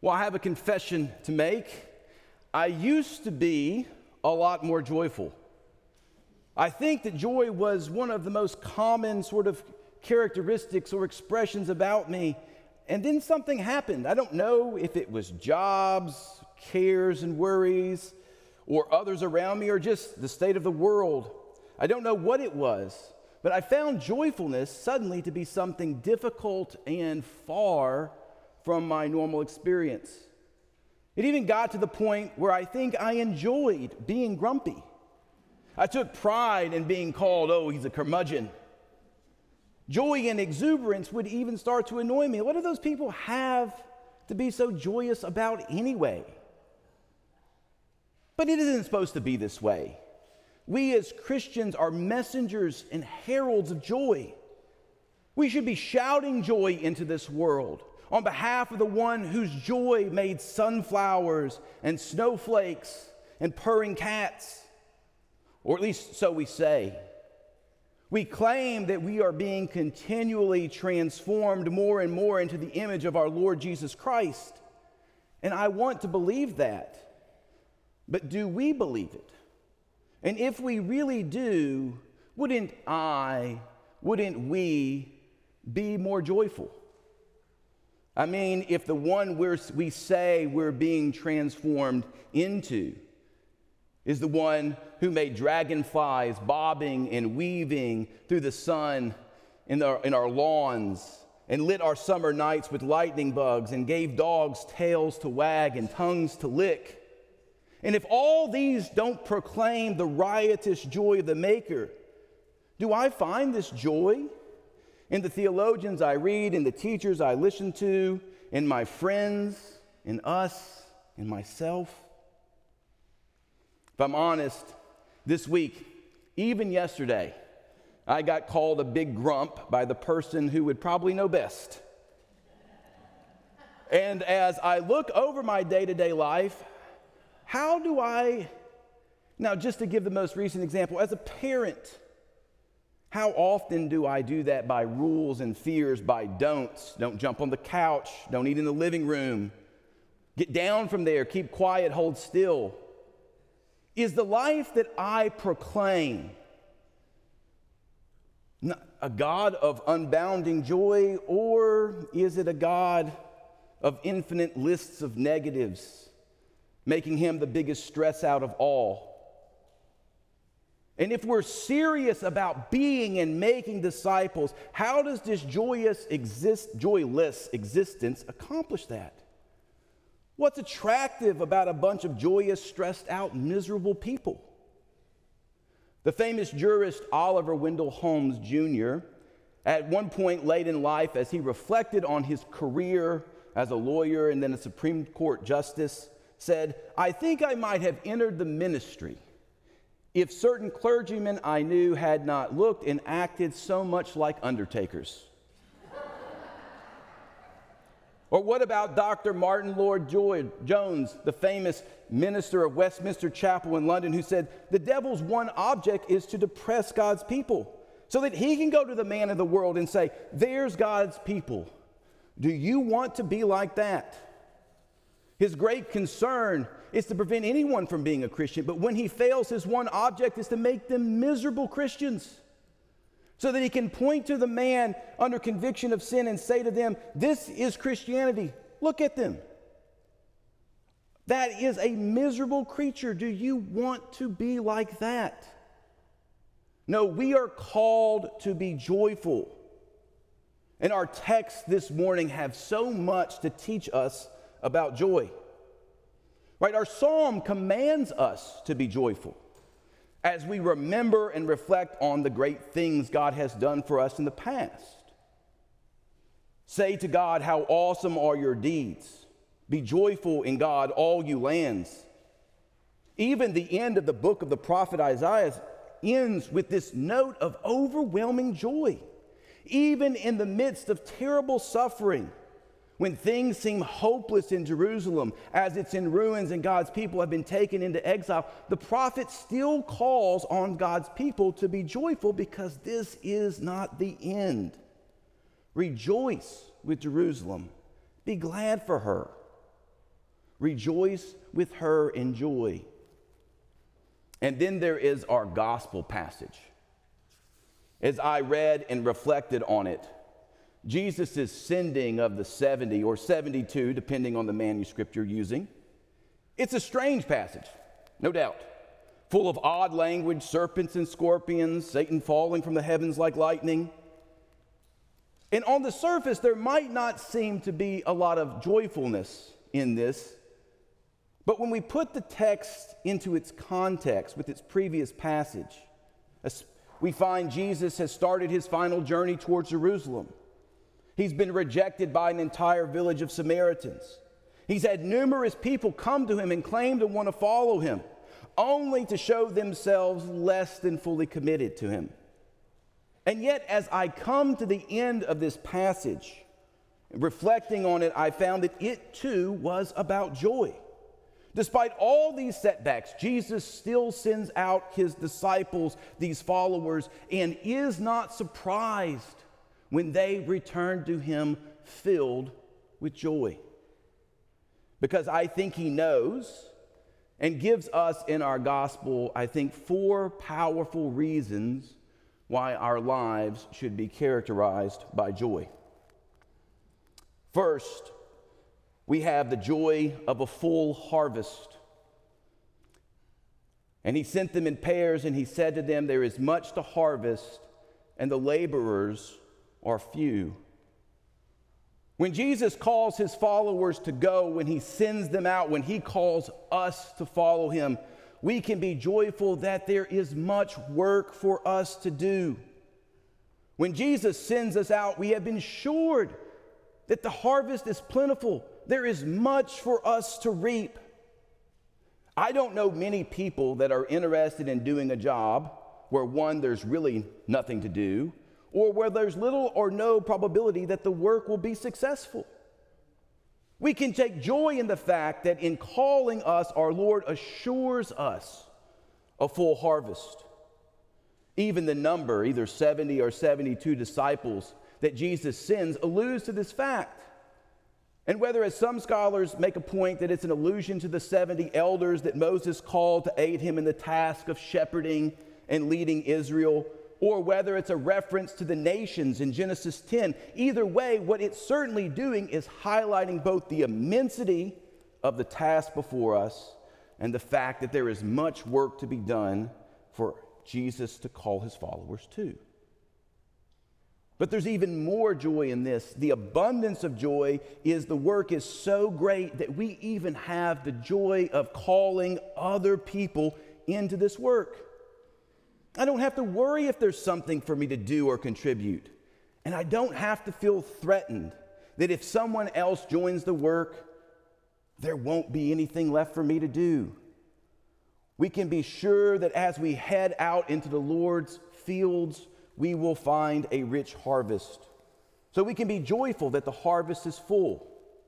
Well, I have a confession to make. I used to be a lot more joyful. I think that joy was one of the most common sort of characteristics or expressions about me. And then something happened. I don't know if it was jobs, cares and worries, or others around me, or just the state of the world. I don't know what it was, but I found joyfulness suddenly to be something difficult and far from my normal experience. It even got to the point where I think I enjoyed being grumpy. I took pride in being called, oh, he's a curmudgeon. Joy and exuberance would even start to annoy me. What do those people have to be so joyous about anyway? But it isn't supposed to be this way. We as Christians are messengers and heralds of joy. We should be shouting joy into this world on behalf of the one whose joy made sunflowers and snowflakes and purring cats, or at least so we say. We claim that we are being continually transformed more and more into the image of our Lord Jesus Christ, and I want to believe that. But do we believe it? And if we really do, wouldn't we be more joyful? I mean, if the one we say we're being transformed into is the one who made dragonflies bobbing and weaving through the sun in our lawns and lit our summer nights with lightning bugs and gave dogs tails to wag and tongues to lick. And if all these don't proclaim the riotous joy of the Maker, do I find this joy in the theologians I read, in the teachers I listen to, in my friends, in us, in myself? If I'm honest, this week, even yesterday, I got called a big grump by the person who would probably know best. And as I look over my day-to-day life, how do I, now just to give the most recent example, as a parent, how often do I do that by rules and fears, by don'ts? Don't jump on the couch, don't eat in the living room, get down from there, keep quiet, hold still. Is the life that I proclaim a God of unbounding joy, or is it a God of infinite lists of negatives, making him the biggest stress out of all? And if we're serious about being and making disciples, how does this joyless existence accomplish that? What's attractive about a bunch of joyous, stressed out, miserable people? The famous jurist Oliver Wendell Holmes Jr., at one point late in life, as he reflected on his career as a lawyer and then a Supreme Court justice, said, "I think I might have entered the ministry if certain clergymen I knew had not looked and acted so much like undertakers." Or what about Dr. Martin Lloyd-Jones, the famous minister of Westminster Chapel in London, who said, "The devil's one object is to depress God's people so that he can go to the man of the world and say, 'There's God's people. Do you want to be like that?'" His great concern is to prevent anyone from being a Christian, but when he fails, his one object is to make them miserable Christians so that he can point to the man under conviction of sin and say to them, "This is Christianity. Look at them. That is a miserable creature. Do you want to be like that?" No, we are called to be joyful. And our texts this morning have so much to teach us about joy. Right? Our psalm commands us to be joyful as we remember and reflect on the great things God has done for us in the past. Say to God, "How awesome are your deeds. Be joyful in God, all you lands." Even the end of the book of the prophet Isaiah ends with this note of overwhelming joy. Even in the midst of terrible suffering, when things seem hopeless in Jerusalem, as it's in ruins and God's people have been taken into exile, the prophet still calls on God's people to be joyful because this is not the end. Rejoice with Jerusalem. Be glad for her. Rejoice with her in joy. And then there is our gospel passage. As I read and reflected on it, Jesus' sending of the 70 or 72, depending on the manuscript you're using, it's a strange passage, no doubt, full of odd language, serpents and scorpions, Satan falling from the heavens like lightning. And on the surface, there might not seem to be a lot of joyfulness in this, but when we put the text into its context with its previous passage, we find Jesus has started his final journey towards Jerusalem. He's been rejected by an entire village of Samaritans. He's had numerous people come to him and claim to want to follow him, only to show themselves less than fully committed to him. And yet, as I come to the end of this passage, reflecting on it, I found that it too was about joy. Despite all these setbacks, Jesus still sends out his disciples, these followers, and is not surprised when they return to him filled with joy. Because I think he knows and gives us in our gospel, I think, 4 powerful reasons why our lives should be characterized by joy. First, we have the joy of a full harvest. And he sent them in pairs, and he said to them, there is much to harvest, and the laborers are few. When Jesus calls his followers to go, when he sends them out, when he calls us to follow him, we can be joyful that there is much work for us to do. When Jesus sends us out, we have been assured that the harvest is plentiful. There is much for us to reap. I don't know many people that are interested in doing a job where, one, there's really nothing to do, or where there's little or no probability that the work will be successful. We can take joy in the fact that in calling us, our Lord assures us a full harvest. Even the number, either 70 or 72 disciples that Jesus sends, alludes to this fact. And whether, as some scholars make a point, that it's an allusion to the 70 elders that Moses called to aid him in the task of shepherding and leading Israel, or whether it's a reference to the nations in Genesis 10, either way, what it's certainly doing is highlighting both the immensity of the task before us and the fact that there is much work to be done for Jesus to call his followers to. But there's even more joy in this. The abundance of joy is the work is so great that we even have the joy of calling other people into this work. I don't have to worry if there's something for me to do or contribute. And I don't have to feel threatened that if someone else joins the work, there won't be anything left for me to do. We can be sure that as we head out into the Lord's fields, we will find a rich harvest. So we can be joyful that the harvest is full.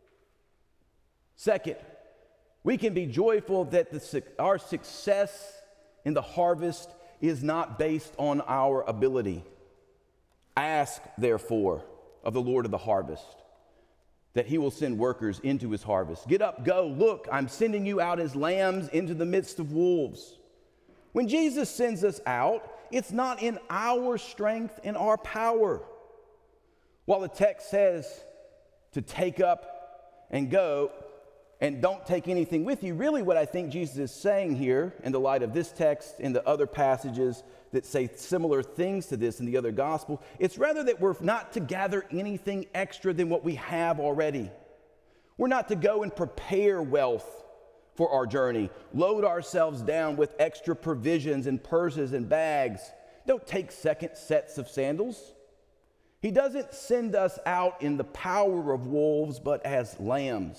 Second, we can be joyful that our success in the harvest is not based on our ability. Ask, therefore, of the Lord of the harvest, that he will send workers into his harvest. Get up, go, look, I'm sending you out as lambs into the midst of wolves. When Jesus sends us out, it's not in our strength and our power. While the text says to take up and go and don't take anything with you, really what I think Jesus is saying here in the light of this text and the other passages that say similar things to this in the other gospel, it's rather that we're not to gather anything extra than what we have already. We're not to go and prepare wealth for our journey, load ourselves down with extra provisions and purses and bags. Don't take second sets of sandals. He doesn't send us out in the power of wolves, but as lambs.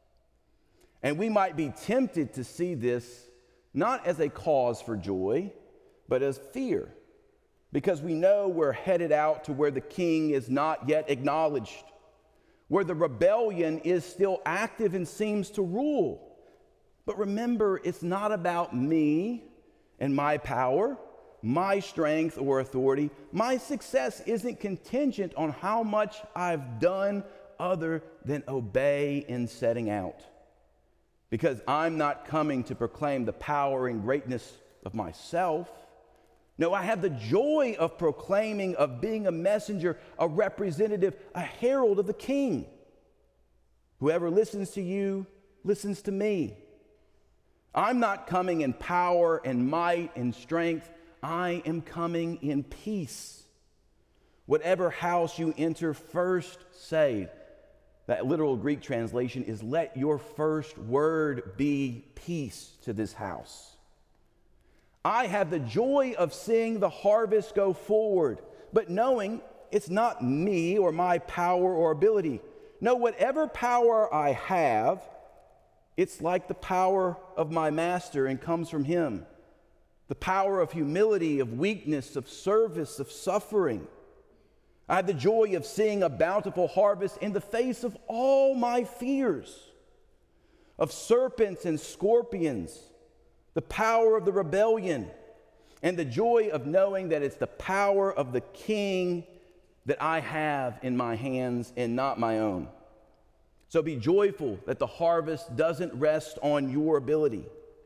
And we might be tempted to see this not as a cause for joy, but as fear, because we know we're headed out to where the king is not yet acknowledged, where the rebellion is still active and seems to rule. But remember, it's not about me and my power, my strength or authority. My success isn't contingent on how much I've done other than obey in setting out. because I'm not coming to proclaim the power and greatness of myself. No, I have the joy of proclaiming, of being a messenger, a representative, a herald of the King. Whoever listens to you listens to me. I'm not coming in power and might and strength. I am coming in peace. Whatever house you enter, first say, that literal Greek translation is, let your first word be peace to this house. I have the joy of seeing the harvest go forward, but knowing it's not me or my power or ability. No, whatever power I have, it's like the power of my master and comes from him. The power of humility, of weakness, of service, of suffering. I have the joy of seeing a bountiful harvest in the face of all my fears, of serpents and scorpions, the power of the rebellion, and the joy of knowing that it's the power of the King that I have in my hands and not my own. So be joyful that the harvest doesn't rest on your ability.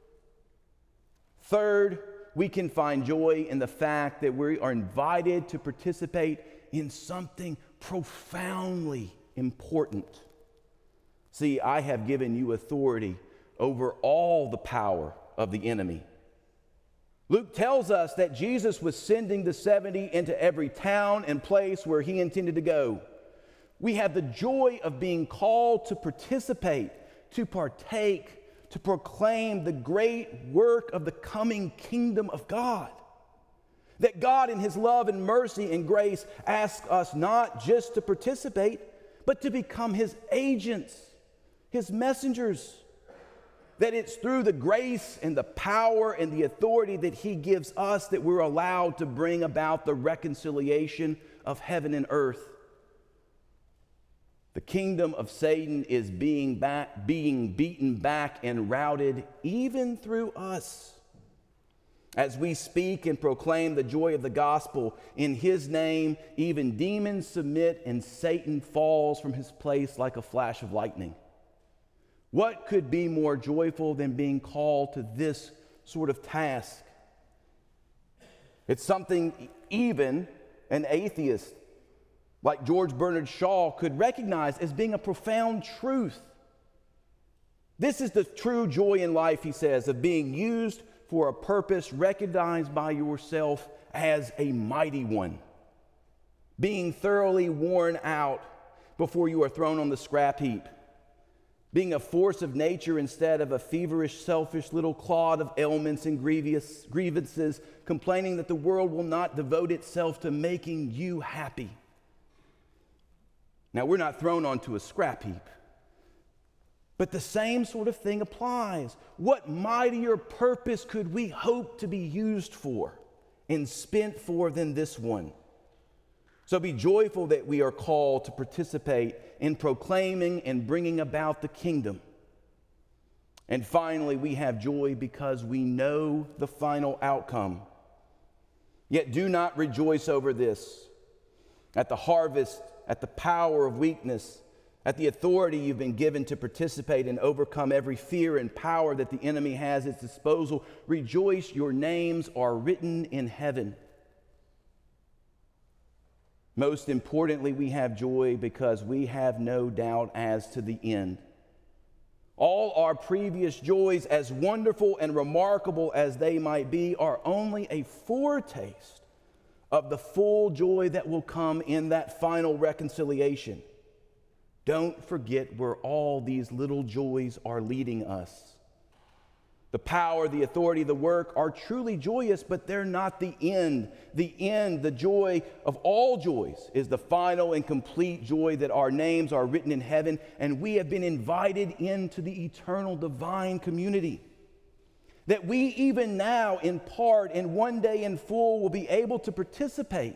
Third, we can find joy in the fact that we are invited to participate in something profoundly important. See, I have given you authority over all the power of the enemy. Luke tells us that Jesus was sending the 70 into every town and place where he intended to go. We have the joy of being called to participate, to partake, to proclaim the great work of the coming kingdom of God. That God in his love and mercy and grace asks us not just to participate, but to become his agents, his messengers. That it's through the grace and the power and the authority that he gives us that we're allowed to bring about the reconciliation of heaven and earth. The kingdom of Satan is being beaten back and routed even through us. As we speak and proclaim the joy of the gospel in his name, even demons submit and Satan falls from his place like a flash of lightning. What could be more joyful than being called to this sort of task? It's something even an atheist like George Bernard Shaw could recognize as being a profound truth. This is the true joy in life, he says, of being used for a purpose recognized by yourself as a mighty one. Being thoroughly worn out before you are thrown on the scrap heap. Being a force of nature instead of a feverish, selfish little clod of ailments and grievances, complaining that the world will not devote itself to making you happy. Now, we're not thrown onto a scrap heap, but the same sort of thing applies. What mightier purpose could we hope to be used for and spent for than this one? So be joyful that we are called to participate in proclaiming and bringing about the kingdom. And finally, we have joy because we know the final outcome. Yet do not rejoice over this. At the harvest, at the power of weakness, at the authority you've been given to participate and overcome every fear and power that the enemy has at its disposal, rejoice, your names are written in heaven. Most importantly, we have joy because we have no doubt as to the end. All our previous joys, as wonderful and remarkable as they might be, are only a foretaste of the full joy that will come in that final reconciliation. Don't forget where all these little joys are leading us. The power, the authority, the work are truly joyous, but they're not the end. The end, the joy of all joys, is the final and complete joy that our names are written in heaven, and we have been invited into the eternal divine community. That we even now, in part and one day in full, will be able to participate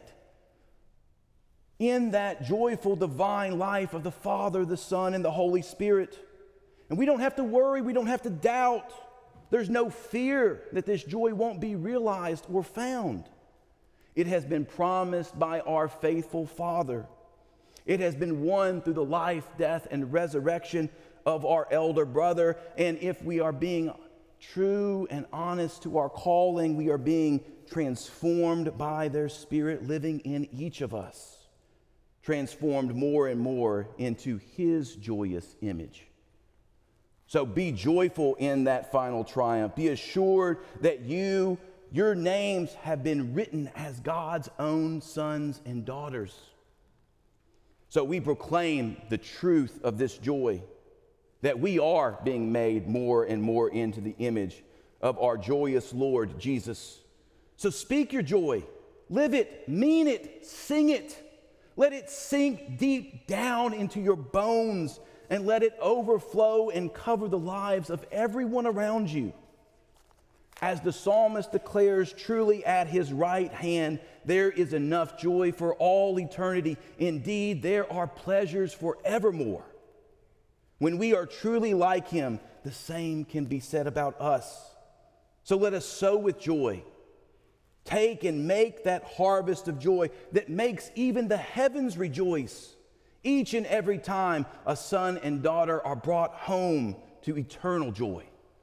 in that joyful divine life of the Father, the Son, and the Holy Spirit. And we don't have to worry, we don't have to doubt. There's no fear that this joy won't be realized or found. It has been promised by our faithful Father. It has been won through the life, death, and resurrection of our elder brother. And if we are being true and honest to our calling, we are being transformed by their Spirit living in each of us, transformed more and more into His joyous image. So be joyful in that final triumph. Be assured that your names have been written as God's own sons and daughters. So we proclaim the truth of this joy, that we are being made more and more into the image of our joyous Lord Jesus. So speak your joy, live it, mean it, sing it. Let it sink deep down into your bones and let it overflow and cover the lives of everyone around you. As the psalmist declares, truly at his right hand there is enough joy for all eternity. Indeed, there are pleasures forevermore. When we are truly like him, the same can be said about us. So let us sow with joy. Take and make that harvest of joy that makes even the heavens rejoice each and every time a son and daughter are brought home to eternal joy.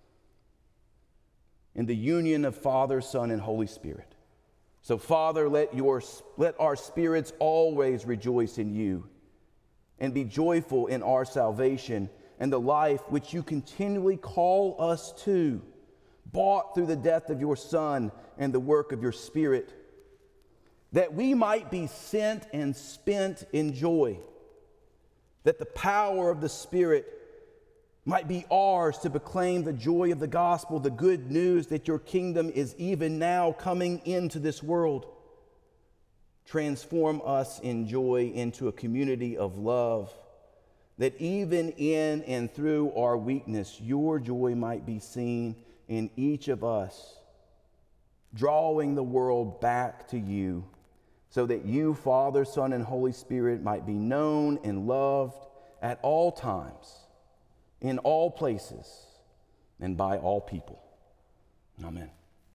In the union of Father, Son, and Holy Spirit. So, Father, let our spirits always rejoice in you and be joyful in our salvation and the life which you continually call us to, bought through the death of your Son and the work of your Spirit, that we might be sent and spent in joy, that the power of the Spirit might be ours to proclaim the joy of the gospel, the good news that your kingdom is even now coming into this world. Transform us in joy into a community of love, that even in and through our weakness, your joy might be seen in each of us, drawing the world back to you, so that you, Father, Son, and Holy Spirit, might be known and loved at all times, in all places, and by all people. Amen.